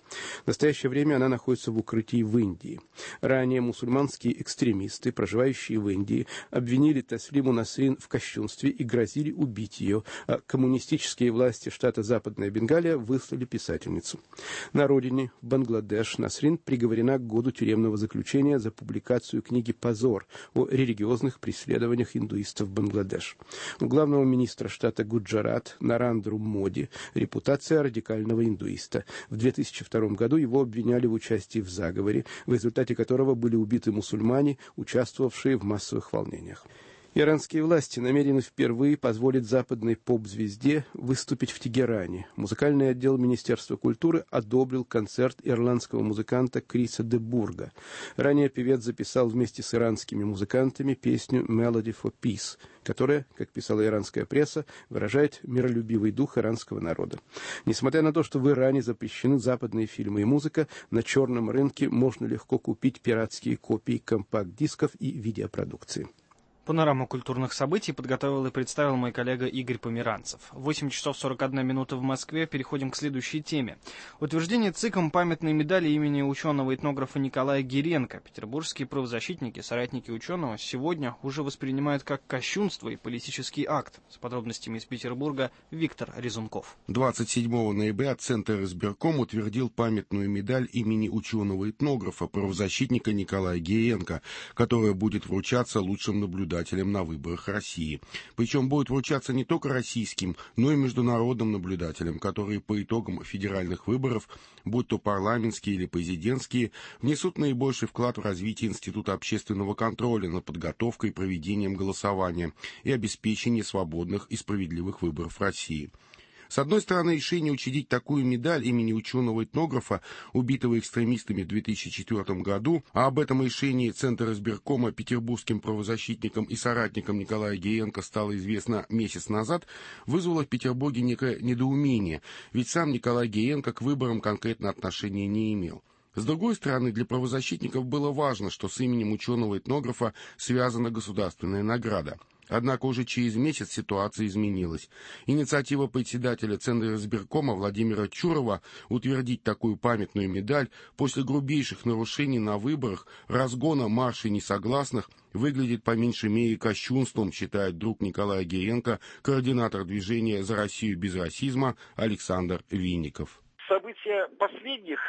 В настоящее время она находится в укрытии в Индии. Ранее мусульманские экстремисты, проживающие в Индии, обвинили Таслиму Насрин в кощунстве и грозили убить ее, а коммунистические власти штата Западная Бенгалия выслали писательницу. На родине, в Бангладеш, Насрин приговорена к году тюремного заключения за публикацию книги «Позор» о религиозных преследованиях индуистов в Бангладеш. У главного министра штата Гуджарат Нарандру Моди репутация радикального индуиста. В две тысячи втором году его обвиняли в участии в заговоре, в результате которого были убиты мусульмане, участвовавшие в массовых волнениях. Иранские власти намерены впервые позволить западной поп-звезде выступить в Тегеране. Музыкальный отдел Министерства культуры одобрил концерт ирландского музыканта Криса де Бурга. Ранее певец записал вместе с иранскими музыкантами песню «Melody for Peace», которая, как писала иранская пресса, выражает миролюбивый дух иранского народа. Несмотря на то, что в Иране запрещены западные фильмы и музыка, на черном рынке можно легко купить пиратские копии компакт-дисков и видеопродукции. Панораму культурных событий подготовил и представил мой коллега Игорь Померанцев. восемь часов сорок одна минута в Москве. Переходим к следующей теме. Утверждение ЦИКом памятной медали имени ученого-этнографа Николая Гиренко петербургские правозащитники, соратники ученого, сегодня уже воспринимают как кощунство и политический акт. С подробностями из Петербурга Виктор Резунков. двадцать седьмого ноября Центр избирком утвердил памятную медаль имени ученого-этнографа, правозащитника Николая Гиренко, которая будет вручаться лучшим наблюдателям на выборах России. Причем будет вручаться не только российским, но и международным наблюдателям, которые по итогам федеральных выборов, будь то парламентские или президентские, внесут наибольший вклад в развитие Института общественного контроля над подготовкой и проведением голосования и обеспечение свободных и справедливых выборов в России. С одной стороны, решение учредить такую медаль имени ученого-этнографа, убитого экстремистами в две тысячи четвёртом году, а об этом решении Центра избиркома петербургским правозащитникам и соратникам Николая Гиренко стало известно месяц назад, вызвало в Петербурге некое недоумение, ведь сам Николай Гиренко к выборам конкретно отношения не имел. С другой стороны, для правозащитников было важно, что с именем ученого-этнографа связана государственная награда. Однако уже через месяц ситуация изменилась. Инициатива председателя Центра избиркома Владимира Чурова утвердить такую памятную медаль после грубейших нарушений на выборах, разгона маршей несогласных, выглядит по меньшей мере кощунством, считает друг Николая Гиренко, координатор движения «За Россию без расизма» Александр Винников. События последних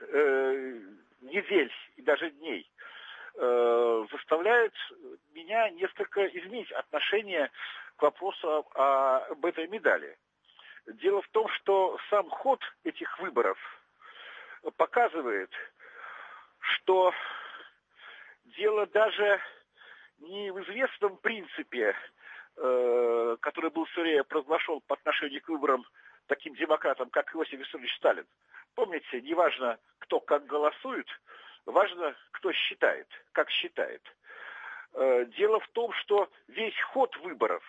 э, недель и даже дней заставляет меня несколько изменить отношение к вопросу об этой медали. Дело в том, что сам ход этих выборов показывает, что дело даже не в известном принципе, который был в свое время провозглашен по отношению к выборам таким демократам, как Иосиф Виссарионович Сталин. Помните, неважно, кто как голосует, важно, кто считает, как считает. Дело в том, что весь ход выборов,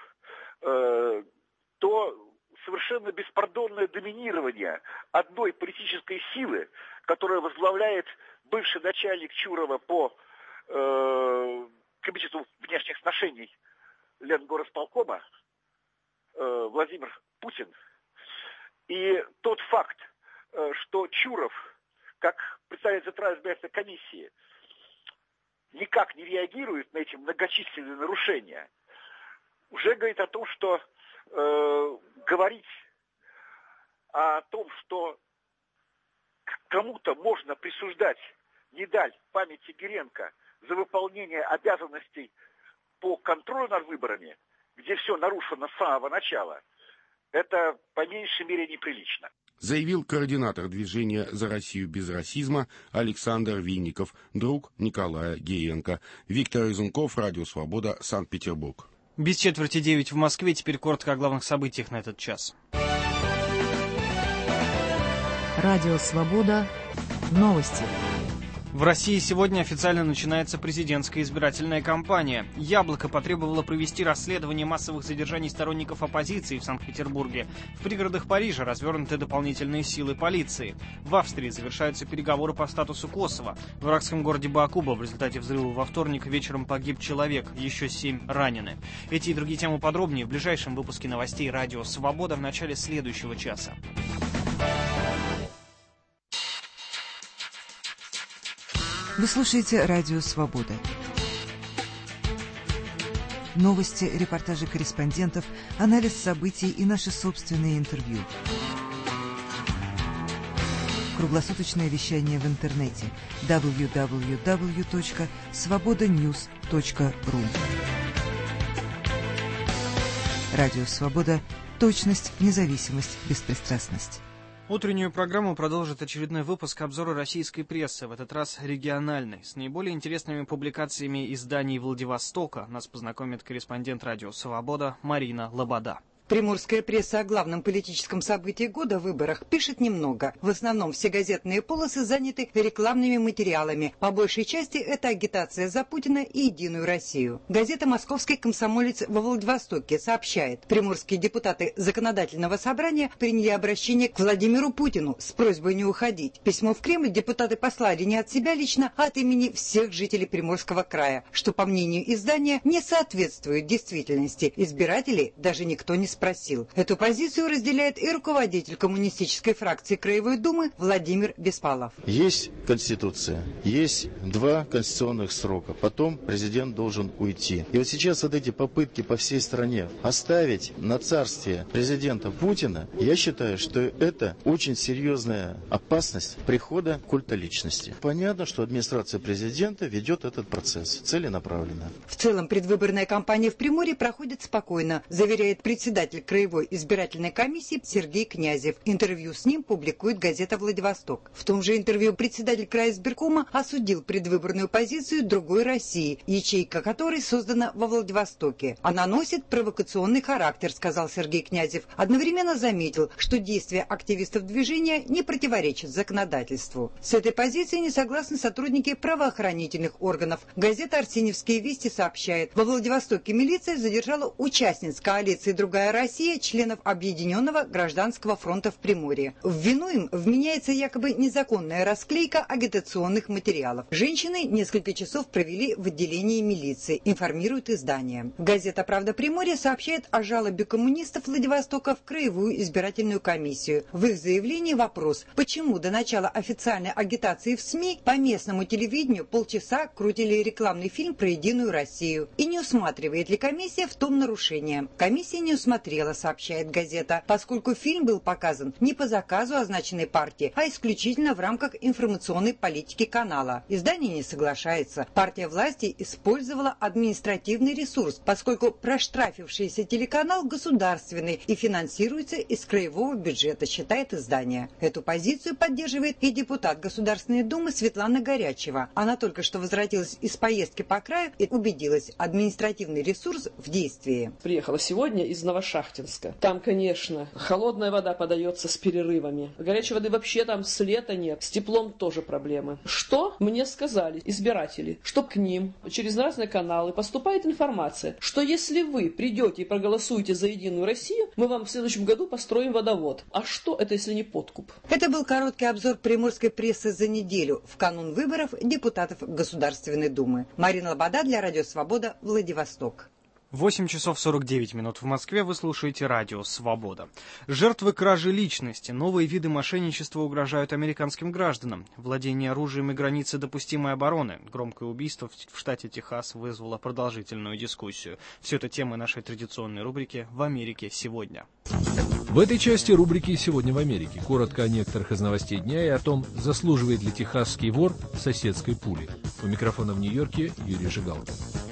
то совершенно беспардонное доминирование одной политической силы, которая возглавляет бывший начальник Чурова по Комитету внешних отношений Ленгорисполкома Владимир Путин, и тот факт, что Чуров, как представитель Центральной избирательной комиссии, никак не реагирует на эти многочисленные нарушения, уже говорит о том, что э, говорить о том, что кому-то можно присуждать медаль памяти Гиренко за выполнение обязанностей по контролю над выборами, где все нарушено с самого начала, это по меньшей мере неприлично. Заявил координатор движения «За Россию без расизма» Александр Винников, друг Николая Гиренко. Виктор Резунков, Радио Свобода, Санкт-Петербург. Без четверти девять в Москве. Теперь коротко о главных событиях на этот час. Радио Свобода. Новости. В России сегодня официально начинается президентская избирательная кампания. «Яблоко» потребовало провести расследование массовых задержаний сторонников оппозиции в Санкт-Петербурге. В пригородах Парижа развернуты дополнительные силы полиции. В Австрии завершаются переговоры по статусу Косово. В иракском городе Баакуба в результате взрыва во вторник вечером погиб человек, еще семь ранены. Эти и другие темы подробнее в ближайшем выпуске новостей «Радио Свобода» в начале следующего часа. Вы слушаете «Радио Свобода». Новости, репортажи корреспондентов, анализ событий и наши собственные интервью. Круглосуточное вещание в интернете дабл ю дабл ю дабл ю точка свобода ньюс точка ру. Радио Свобода. Точность, независимость, беспристрастность. Утреннюю программу продолжит очередной выпуск обзора российской прессы, в этот раз региональной. С наиболее интересными публикациями изданий Владивостока нас познакомит корреспондент «Радио Свобода» Марина Лобода. Приморская пресса о главном политическом событии года – выборах пишет немного. В основном все газетные полосы заняты рекламными материалами. По большей части это агитация за Путина и Единую Россию. Газета «Московский комсомолец» во Владивостоке сообщает, приморские депутаты законодательного собрания приняли обращение к Владимиру Путину с просьбой не уходить. Письмо в Кремль депутаты послали не от себя лично, а от имени всех жителей Приморского края, что, по мнению издания, не соответствует действительности. Избирателей даже никто не спросил. Спросил. Эту позицию разделяет и руководитель коммунистической фракции Краевой Думы Владимир Беспалов. Есть Конституция, есть два конституционных срока, потом президент должен уйти. И вот сейчас вот эти попытки по всей стране оставить на царстве президента Путина, я считаю, что это очень серьезная опасность прихода культа личности. Понятно, что администрация президента ведет этот процесс целенаправленно. В целом предвыборная кампания в Приморье проходит спокойно, заверяет председатель Краевой избирательной комиссии Сергей Князев. Интервью с ним публикует газета «Владивосток». В том же интервью председатель краизбиркома осудил предвыборную позицию другой России, ячейка которой создана во Владивостоке. Она носит провокационный характер, сказал Сергей Князев. Одновременно заметил, что действия активистов движения не противоречат законодательству. С этой позицией не согласны сотрудники правоохранительных органов. Газета «Арсеньевские вести» сообщает, во Владивостоке милиция задержала участниц коалиции «Другая Россия», членов Объединенного гражданского фронта в Приморье. В вину им вменяется якобы незаконная расклейка агитационных материалов. Женщины несколько часов провели в отделении милиции, информирует издание. Газета «Правда Приморья» сообщает о жалобе коммунистов Владивостока в Краевую избирательную комиссию. В их заявлении вопрос, почему до начала официальной агитации в СМИ по местному телевидению полчаса крутили рекламный фильм про Единую Россию. И не усматривает ли комиссия в том нарушение. Комиссия не усматривает, сообщает газета, поскольку фильм был показан не по заказу означенной партии, а исключительно в рамках информационной политики канала. Издание не соглашается. Партия власти использовала административный ресурс, поскольку проштрафившийся телеканал государственный и финансируется из краевого бюджета, считает издание. Эту позицию поддерживает и депутат Государственной Думы Светлана Горячева. Она только что возвратилась из поездки по краю и убедилась, административный ресурс в действии. Приехала сегодня из Новошахтинска. Там, конечно, холодная вода подается с перерывами. Горячей воды вообще там с лета нет. С теплом тоже проблемы. Что мне сказали избиратели? Что к ним через разные каналы поступает информация, что если вы придете и проголосуете за Единую Россию, мы вам в следующем году построим водовод. А что это, если не подкуп? Это был короткий обзор приморской прессы за неделю в канун выборов депутатов Государственной Думы. Марина Лобода для Радио Свобода, Владивосток. восемь часов сорок девять минут в Москве. Вы слушаете радио «Свобода». Жертвы кражи личности. Новые виды мошенничества угрожают американским гражданам. Владение оружием и границы допустимой обороны. Громкое убийство в штате Техас вызвало продолжительную дискуссию. Все это темы нашей традиционной рубрики «В Америке сегодня». В этой части рубрики «Сегодня в Америке» коротко о некоторых из новостей дня и о том, заслуживает ли техасский вор соседской пули. У микрофона в Нью-Йорке Юрий Жигалкин.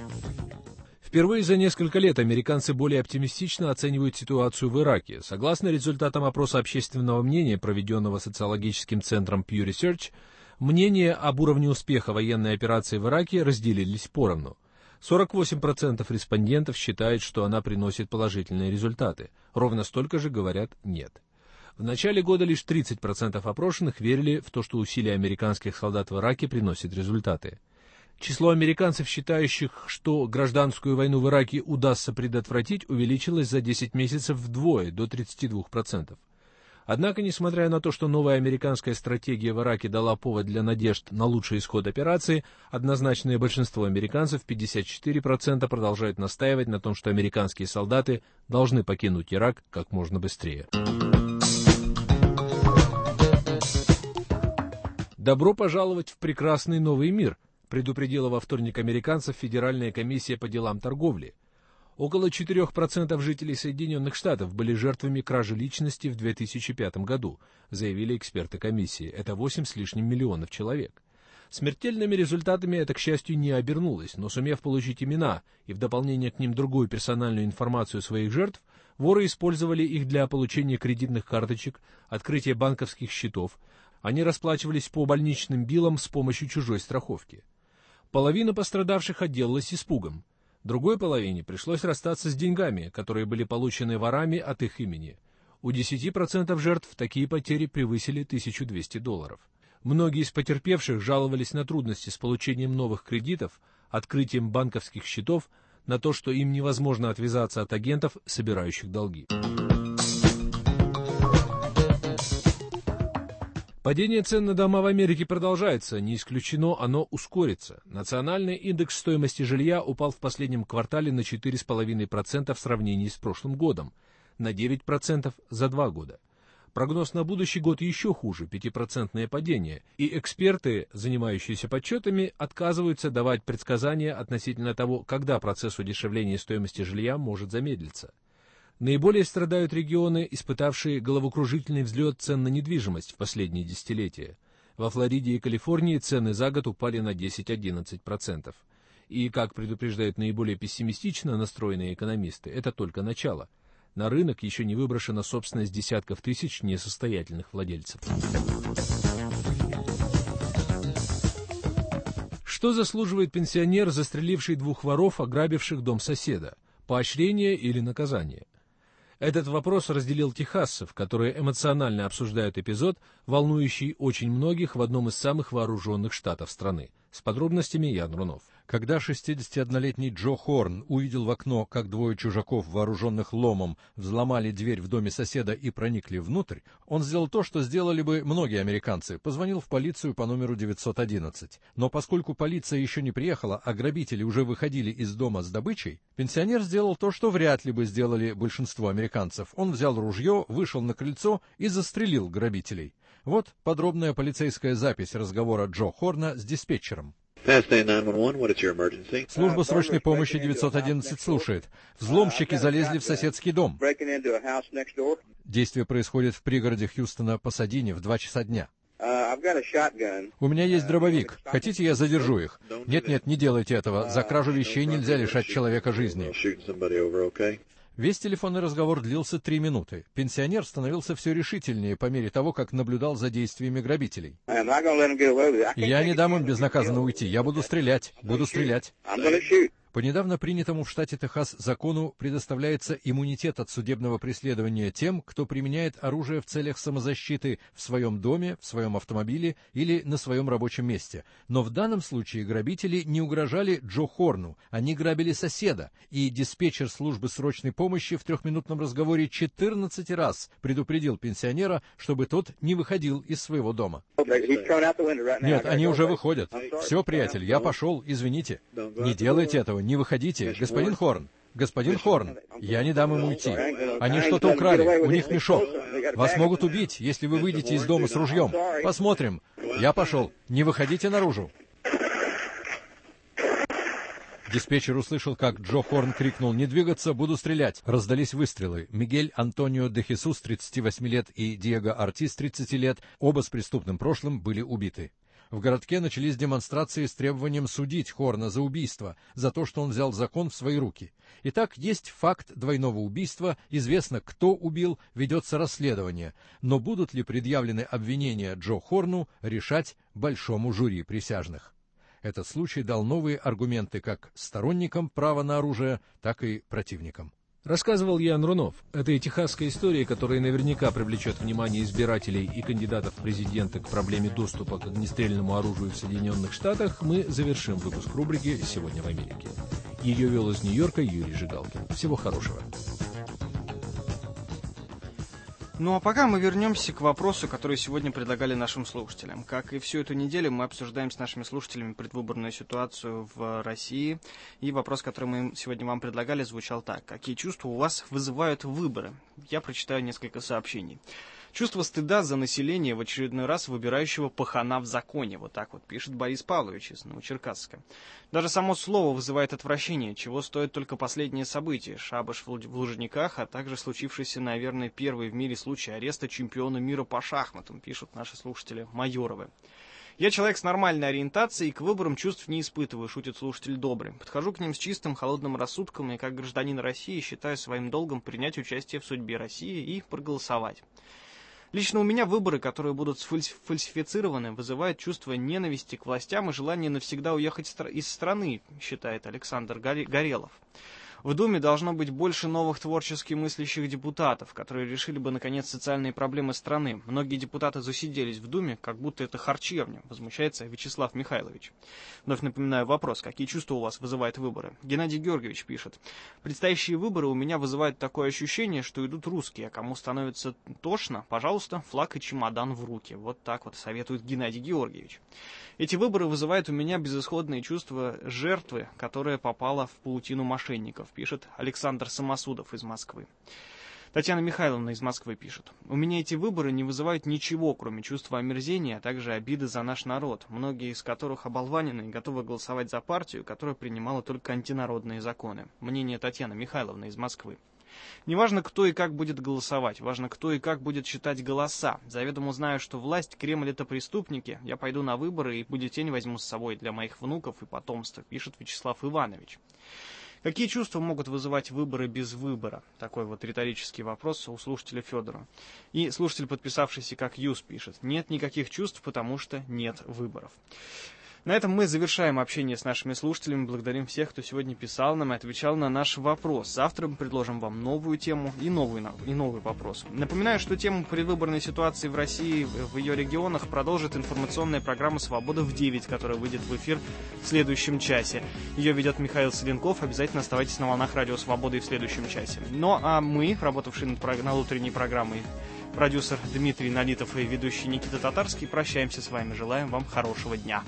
Впервые за несколько лет американцы более оптимистично оценивают ситуацию в Ираке. Согласно результатам опроса общественного мнения, проведенного социологическим центром Pew Research, мнения об уровне успеха военной операции в Ираке разделились поровну. сорок восемь процентов респондентов считают, что она приносит положительные результаты. Ровно столько же говорят «нет». В начале года лишь тридцать процентов опрошенных верили в то, что усилия американских солдат в Ираке приносят результаты. Число американцев, считающих, что гражданскую войну в Ираке удастся предотвратить, увеличилось за десять месяцев вдвое, до тридцати двух процентов. Однако, несмотря на то, что новая американская стратегия в Ираке дала повод для надежд на лучший исход операции, однозначное большинство американцев, пятьдесят четыре процента, продолжают настаивать на том, что американские солдаты должны покинуть Ирак как можно быстрее. «Добро пожаловать в прекрасный новый мир», предупредила во вторник американцев Федеральная комиссия по делам торговли. Около четырех процентов жителей Соединенных Штатов были жертвами кражи личности в две тысячи пятом году, заявили эксперты комиссии. Это восемь с лишним миллионов человек. Смертельными результатами это, к счастью, не обернулось, но сумев получить имена и в дополнение к ним другую персональную информацию своих жертв, воры использовали их для получения кредитных карточек, открытия банковских счетов. Они расплачивались по больничным биллам с помощью чужой страховки. Половина пострадавших отделалась испугом. Другой половине пришлось расстаться с деньгами, которые были получены ворами от их имени. У десяти процентов жертв такие потери превысили тысячу двести долларов. Многие из потерпевших жаловались на трудности с получением новых кредитов, открытием банковских счетов, на то, что им невозможно отвязаться от агентов, собирающих долги. Падение цен на дома в Америке продолжается, не исключено, оно ускорится. Национальный индекс стоимости жилья упал в последнем квартале на четыре целых пять десятых процента в сравнении с прошлым годом, на девять процентов за два года. Прогноз на будущий год еще хуже, пятипроцентное падение, и эксперты, занимающиеся подсчетами, отказываются давать предсказания относительно того, когда процесс удешевления стоимости жилья может замедлиться. Наиболее страдают регионы, испытавшие головокружительный взлет цен на недвижимость в последние десятилетия. Во Флориде и Калифорнии цены за год упали на десять-одиннадцать процентов. И, как предупреждают наиболее пессимистично настроенные экономисты, это только начало. На рынок еще не выброшена собственность десятков тысяч несостоятельных владельцев. Что заслуживает пенсионер, застреливший двух воров, ограбивших дом соседа? Поощрение или наказание? Этот вопрос разделил техасцев, которые эмоционально обсуждают эпизод, волнующий очень многих в одном из самых вооруженных штатов страны. С подробностями Ян Рунов. Когда шестидесятиоднолетний Джо Хорн увидел в окно, как двое чужаков, вооруженных ломом, взломали дверь в доме соседа и проникли внутрь, он сделал то, что сделали бы многие американцы, позвонил в полицию по номеру девятьсот одиннадцать. Но поскольку полиция еще не приехала, а грабители уже выходили из дома с добычей, пенсионер сделал то, что вряд ли бы сделали большинство американцев. Он взял ружье, вышел на крыльцо и застрелил грабителей. Вот подробная полицейская запись разговора Джо Хорна с диспетчером. Служба срочной помощи девятьсот одиннадцать слушает. Взломщики залезли в соседский дом. Действие происходит в пригороде Хьюстона, Пасадине, в два часа дня. У меня есть дробовик. Хотите, я задержу их? Нет-нет, не делайте этого. За кражу вещей нельзя лишать человека жизни. Весь телефонный разговор длился три минуты. Пенсионер становился все решительнее по мере того, как наблюдал за действиями грабителей. Я не дам им безнаказанно уйти. Я буду стрелять. Буду стрелять. По недавно принятому в штате Техас закону предоставляется иммунитет от судебного преследования тем, кто применяет оружие в целях самозащиты в своем доме, в своем автомобиле или на своем рабочем месте. Но в данном случае грабители не угрожали Джо Хорну, они грабили соседа, и диспетчер службы срочной помощи в трехминутном разговоре четырнадцать раз предупредил пенсионера, чтобы тот не выходил из своего дома. Нет, они уже выходят. Все, приятель, я пошел, извините. Не делайте этого. Не выходите, господин Хорн, господин Хорн, я не дам им уйти. Они что-то украли, у них мешок. Вас могут убить, если вы выйдете из дома с ружьем. Посмотрим. Я пошел. Не выходите наружу. Диспетчер услышал, как Джо Хорн крикнул «Не двигаться, буду стрелять!». Раздались выстрелы. Мигель Антонио де Хесус, тридцати восьми лет, и Диего Ортис, тридцати лет, оба с преступным прошлым, были убиты. В городке начались демонстрации с требованием судить Хорна за убийство, за то, что он взял закон в свои руки. Итак, есть факт двойного убийства, известно, кто убил, ведется расследование. Но будут ли предъявлены обвинения Джо Хорну, решать большому жюри присяжных. Этот случай дал новые аргументы как сторонникам права на оружие, так и противникам. Рассказывал Ян Рунов. Это и техасская история, которая наверняка привлечет внимание избирателей и кандидатов в президенты к проблеме доступа к огнестрельному оружию в Соединенных Штатах. Мы завершим выпуск рубрики «Сегодня в Америке». Ее вел из Нью-Йорка Юрий Жигалкин. Всего хорошего. Ну а пока мы вернемся к вопросу, который сегодня предлагали нашим слушателям. Как и всю эту неделю, мы обсуждаем с нашими слушателями предвыборную ситуацию в России. И вопрос, который мы сегодня вам предлагали, звучал так. Какие чувства у вас вызывают выборы? Я прочитаю несколько сообщений. Чувство стыда за население, в очередной раз выбирающего пахана в законе. Вот так вот пишет Борис Павлович из Новочеркасска. Даже само слово вызывает отвращение, чего стоит только последние события. Шабаш в Лужниках, а также случившийся, наверное, первый в мире случай ареста чемпиона мира по шахматам, пишут наши слушатели Майоровы. Я человек с нормальной ориентацией и к выборам чувств не испытываю, шутит слушатель Добрый. Подхожу к ним с чистым, холодным рассудком и как гражданин России считаю своим долгом принять участие в судьбе России и проголосовать. Лично у меня выборы, которые будут фальсифицированы, вызывают чувство ненависти к властям и желание навсегда уехать из страны, считает Александр Горелов. В Думе должно быть больше новых творчески мыслящих депутатов, которые решили бы, наконец, социальные проблемы страны. Многие депутаты засиделись в Думе, как будто это харчевня, возмущается Вячеслав Михайлович. Вновь напоминаю вопрос, какие чувства у вас вызывают выборы? Геннадий Георгиевич пишет. Предстоящие выборы у меня вызывают такое ощущение, что идут русские, а кому становится тошно, пожалуйста, флаг и чемодан в руки. Вот так вот советует Геннадий Георгиевич. Эти выборы вызывают у меня безысходные чувства жертвы, которая попала в паутину мошенников, пишет Александр Самосудов из Москвы. Татьяна Михайловна из Москвы пишет. У меня эти выборы не вызывают ничего, кроме чувства омерзения, а также обиды за наш народ, многие из которых оболванены и готовы голосовать за партию, которая принимала только антинародные законы. Мнение Татьяны Михайловны из Москвы. Неважно, кто и как будет голосовать, важно, кто и как будет считать голоса. Заведомо знаю, что власть, Кремль — это преступники. Я пойду на выборы и бюллетень возьму с собой для моих внуков и потомства, пишет Вячеслав Иванович. Какие чувства могут вызывать выборы без выбора? Такой вот риторический вопрос у слушателя Федора. И слушатель, подписавшийся как Юс, пишет. Нет никаких чувств, потому что нет выборов. На этом мы завершаем общение с нашими слушателями. Благодарим всех, кто сегодня писал нам и отвечал на наш вопрос. Завтра мы предложим вам новую тему и новый, и новый вопрос. Напоминаю, что тему предвыборной ситуации в России, в ее регионах, продолжит информационная программа «Свобода в девять», которая выйдет в эфир в следующем часе. Ее ведет Михаил Селенков. Обязательно оставайтесь на волнах Радио Свободы и в следующем часе. Ну а мы, работавшие над, над утренней программой, продюсер Дмитрий Налитов и ведущий Никита Татарский, прощаемся с вами. Желаем вам хорошего дня.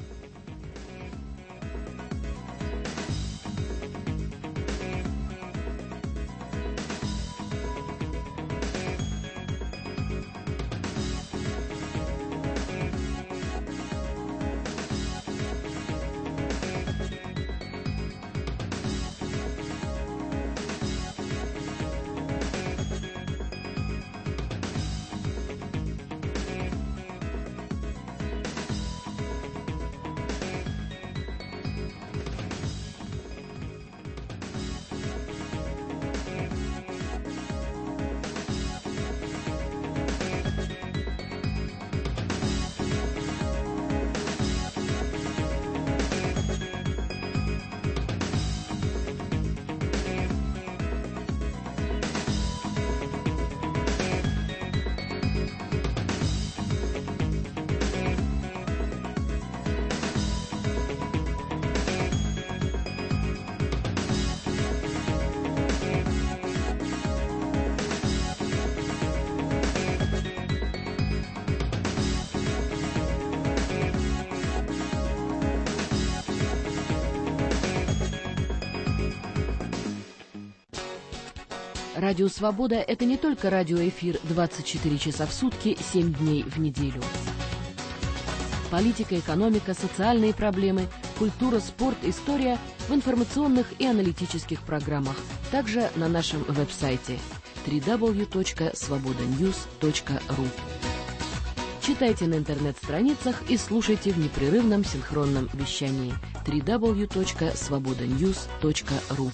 Радио «Свобода» — это не только радиоэфир двадцать четыре часа в сутки, семь дней в неделю. Политика, экономика, социальные проблемы, культура, спорт, история в информационных и аналитических программах. Также на нашем веб-сайте дабл ю дабл ю дабл ю точка свобода ньюс точка ру. Читайте на интернет-страницах и слушайте в непрерывном синхронном вещании дабл ю дабл ю дабл ю точка свобода ньюс точка ру.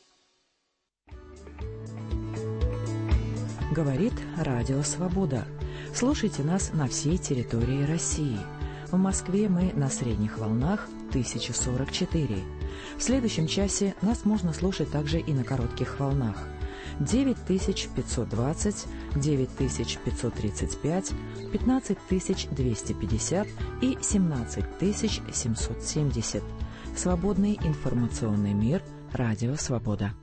Говорит Радио Свобода. Слушайте нас на всей территории России. В Москве мы на средних волнах тысяча сорок четыре. В следующем часе нас можно слушать также и на коротких волнах. девять тысяч пятьсот двадцать, девять тысяч пятьсот тридцать пять, пятнадцать тысяч двести пятьдесят и семнадцать тысяч семьсот семьдесят. Свободный информационный мир. Радио Свобода.